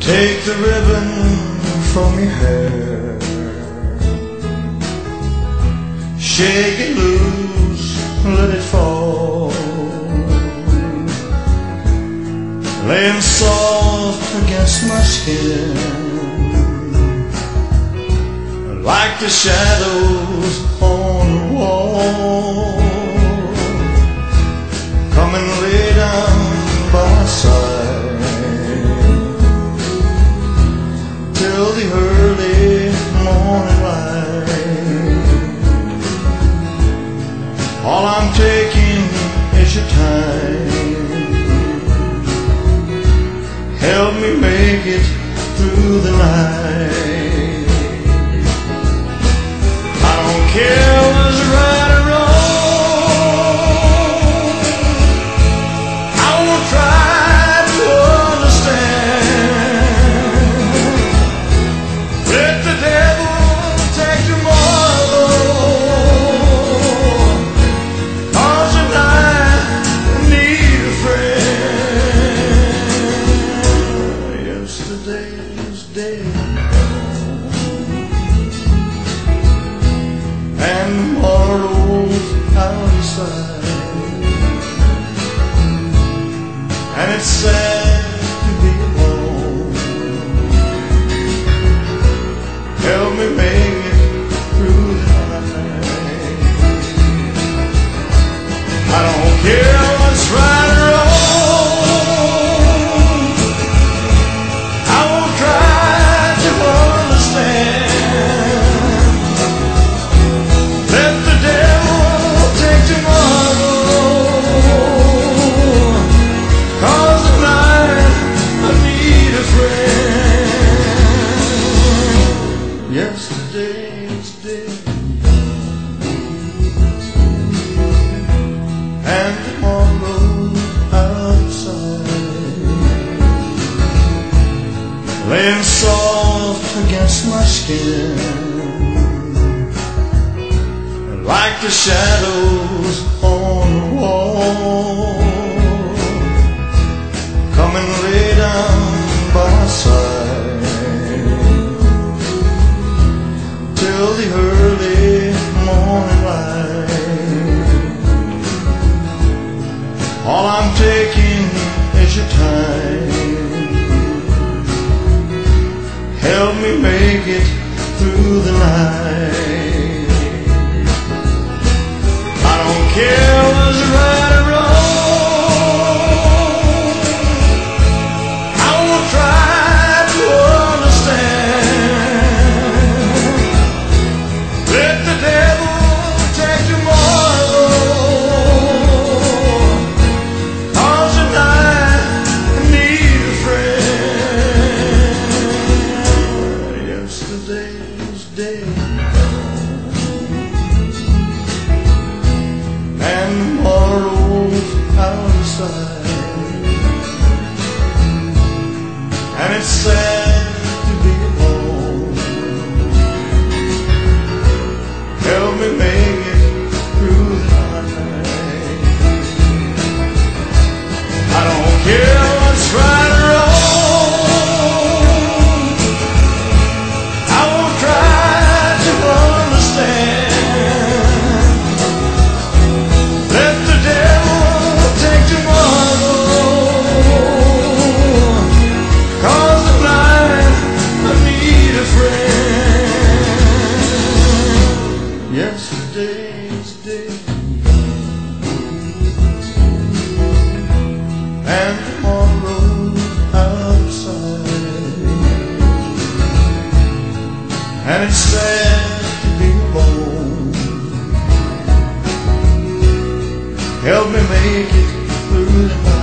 Take the ribbon from your hair, shake it loose, let it fall, laying soft against my skin, like the shadows on the wall. Come and lay down by my side till the early morning light. All I'm taking is your time. Help me make it through the night. I don't care what's right or wrong. I won't try to understand. Let the devil take tomorrow, 'cause tonight I need a friend. Yesterday's dead and tomorrow's out of sight, and it's sad to be alone. Help me make it through the night. I don't care what's right or wrong. I won't try to understand. Let the devil take tomorrow, 'cause tonight I need a friend. Yesterday's dead and tomorrow's outside, laying soft against my skin, like the shadows on the wall. Come and lay down by my side till the early morning light. All I'm taking is your time. Help me make it through the night. I don't care what's right or wrong. I won't try to understand. Let the devil take tomorrow, 'cause tonight I need a friend. Yesterday's dead and tomorrow's out of sight, and it's sad to be alone. Help me make it through the night. I don't care what's right or wrong. I won't try to understand. Let the devil take tomorrow, 'cause tonight I need a friend. Yesterday's dead and tomorrow's outside, and it's sad to be alone. Help me make it through the night.